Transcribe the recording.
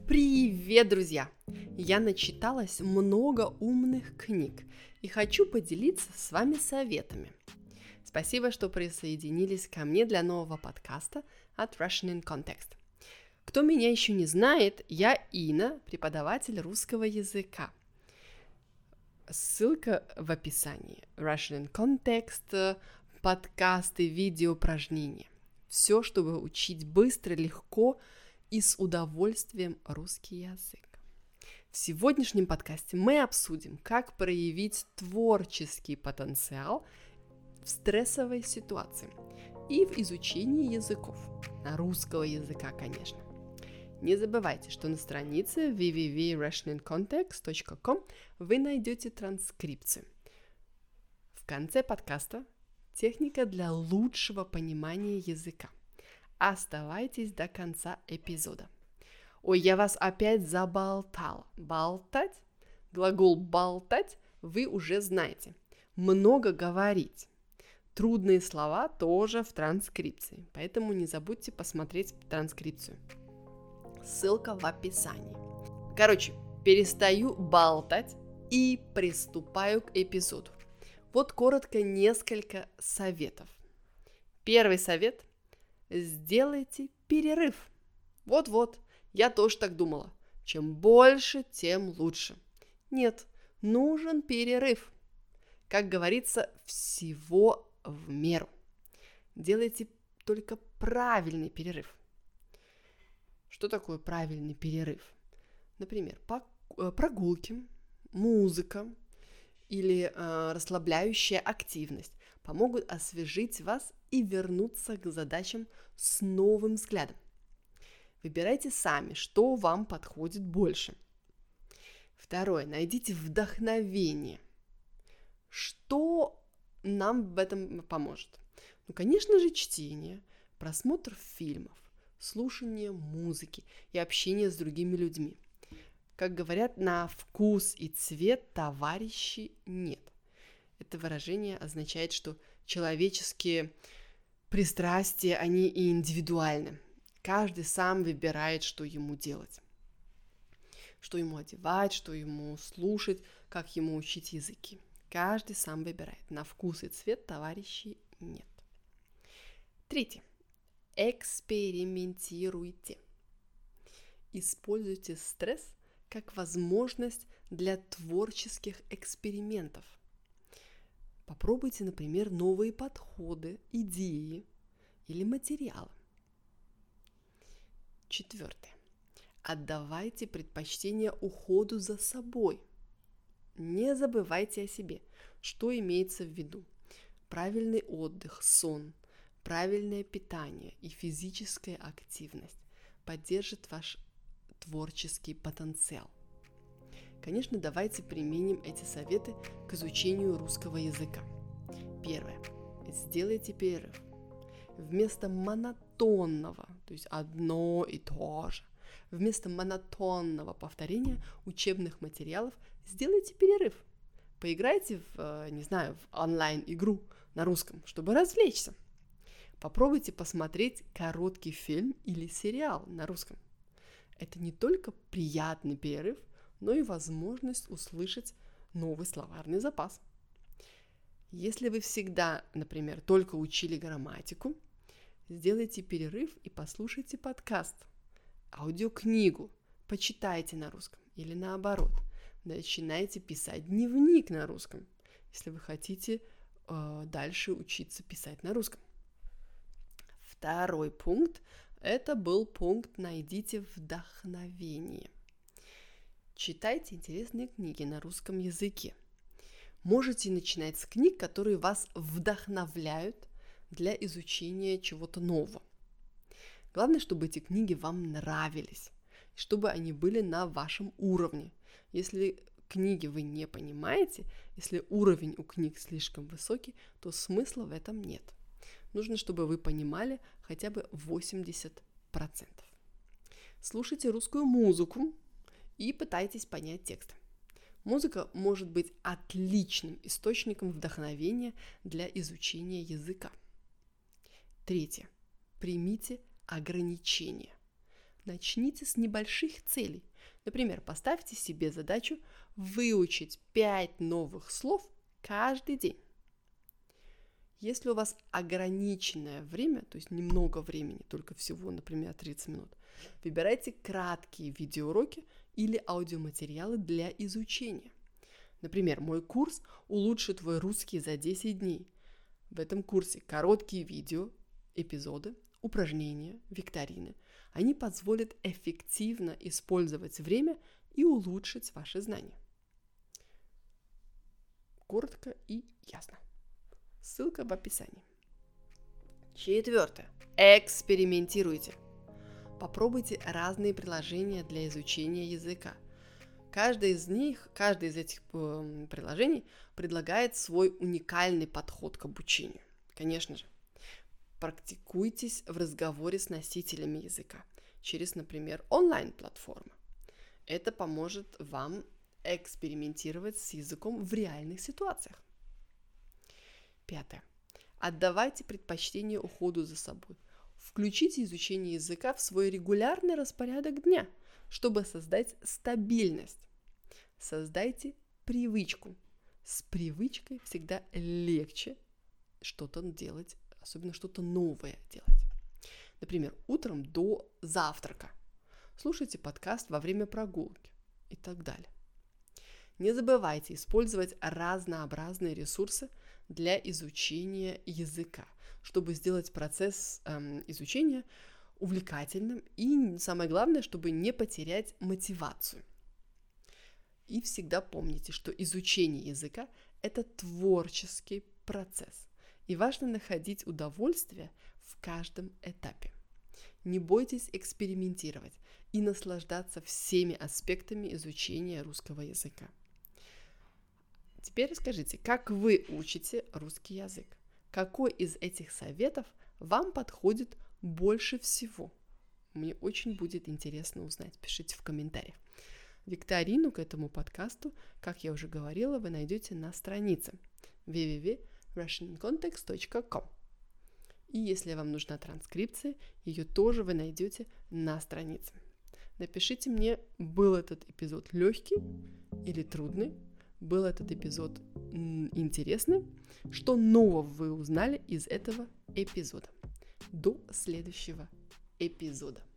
Привет, друзья! Я начиталась много умных книг и хочу поделиться с вами советами. Спасибо, что присоединились ко мне для нового подкаста от Russian in Context. Кто меня еще не знает, я Инна, преподаватель русского языка. Ссылка в описании. Russian in Context, подкасты, видео, упражнения. Все, чтобы учить быстро, легко и с удовольствием русский язык. В сегодняшнем подкасте мы обсудим, как проявить творческий потенциал в стрессовой ситуации и в изучении языков. Русского языка, конечно. Не забывайте, что на странице www.russianincontext.com вы найдете транскрипцию. В конце подкаста техника для лучшего понимания языка. Оставайтесь до конца эпизода. Ой, я вас опять заболтала. Болтать? Глагол «болтать» вы уже знаете. Много говорить. Трудные слова тоже в транскрипции, поэтому не забудьте посмотреть транскрипцию. Ссылка в описании. Короче, перестаю болтать и приступаю к эпизоду. Вот коротко несколько советов. Первый совет – сделайте перерыв. Вот-вот, я тоже так думала. Чем больше, тем лучше. Нет, нужен перерыв. Как говорится, всего в меру. Делайте только правильный перерыв. Что такое правильный перерыв? Например, прогулки, музыка или расслабляющая активность помогут освежить вас и вернуться к задачам с новым взглядом. Выбирайте сами, что вам подходит больше. Второе. Найдите вдохновение. Что нам в этом поможет? Конечно же, чтение, просмотр фильмов, слушание музыки и общение с другими людьми. Как говорят, на вкус и цвет товарищей нет. Это выражение означает, что человеческие пристрастия, они и индивидуальны. Каждый сам выбирает, что ему делать. Что ему одевать, что ему слушать, как ему учить языки. Каждый сам выбирает. На вкус и цвет товарищей нет. Третье. Экспериментируйте. Используйте стресс как возможность для творческих экспериментов. Попробуйте, например, новые подходы, идеи или материалы. Четвертое. Отдавайте предпочтение уходу за собой. Не забывайте о себе. Что имеется в виду? Правильный отдых, сон, правильное питание и физическая активность поддержат ваш творческий потенциал. Конечно, давайте применим эти советы к изучению русского языка. Первое. Сделайте перерыв. Вместо монотонного, то есть одно и то же, вместо монотонного повторения учебных материалов сделайте перерыв. Поиграйте в онлайн-игру на русском, чтобы развлечься. Попробуйте посмотреть короткий фильм или сериал на русском. Это не только приятный перерыв, но и возможность услышать новый словарный запас. Если вы всегда, например, только учили грамматику, сделайте перерыв и послушайте подкаст, аудиокнигу, почитайте на русском или наоборот. Начинайте писать дневник на русском, если вы хотите дальше учиться писать на русском. Второй пункт – это был пункт «Найдите вдохновение». Читайте интересные книги на русском языке. Можете начинать с книг, которые вас вдохновляют для изучения чего-то нового. Главное, чтобы эти книги вам нравились, чтобы они были на вашем уровне. Если книги вы не понимаете, если уровень у книг слишком высокий, то смысла в этом нет. Нужно, чтобы вы понимали хотя бы 80%. Слушайте русскую музыку и пытайтесь понять текст. Музыка может быть отличным источником вдохновения для изучения языка. Третье. Примите ограничения. Начните с небольших целей. Например, поставьте себе задачу выучить 5 новых слов каждый день. Если у вас ограниченное время, то есть немного времени, только всего, например, 30 минут, выбирайте краткие видеоуроки или аудиоматериалы для изучения. Например, мой курс «Улучши твой русский за 10 дней». В этом курсе короткие видео, эпизоды, упражнения, викторины. Они позволят эффективно использовать время и улучшить ваши знания. Коротко и ясно. Ссылка в описании. 4. Экспериментируйте. Попробуйте разные приложения для изучения языка. Каждое из этих приложений предлагает свой уникальный подход к обучению. Конечно же, практикуйтесь в разговоре с носителями языка через, например, онлайн-платформы. Это поможет вам экспериментировать с языком в реальных ситуациях. 5. Отдавайте предпочтение уходу за собой. Включите изучение языка в свой регулярный распорядок дня, чтобы создать стабильность. Создайте привычку. С привычкой всегда легче что-то делать, особенно что-то новое делать. Например, утром до завтрака. Слушайте подкаст во время прогулки и так далее. Не забывайте использовать разнообразные ресурсы для изучения языка, чтобы сделать процесс изучения увлекательным и, самое главное, чтобы не потерять мотивацию. И всегда помните, что изучение языка – это творческий процесс, и важно находить удовольствие в каждом этапе. Не бойтесь экспериментировать и наслаждаться всеми аспектами изучения русского языка. Теперь расскажите, как вы учите русский язык? Какой из этих советов вам подходит больше всего? Мне очень будет интересно узнать. Пишите в комментариях. Викторину к этому подкасту, как я уже говорила, вы найдете на странице www.russiancontext.com. И если вам нужна транскрипция, ее тоже вы найдете на странице. Напишите мне, был этот эпизод легкий или трудный, был этот эпизод интересный, что нового вы узнали из этого эпизода. До следующего эпизода.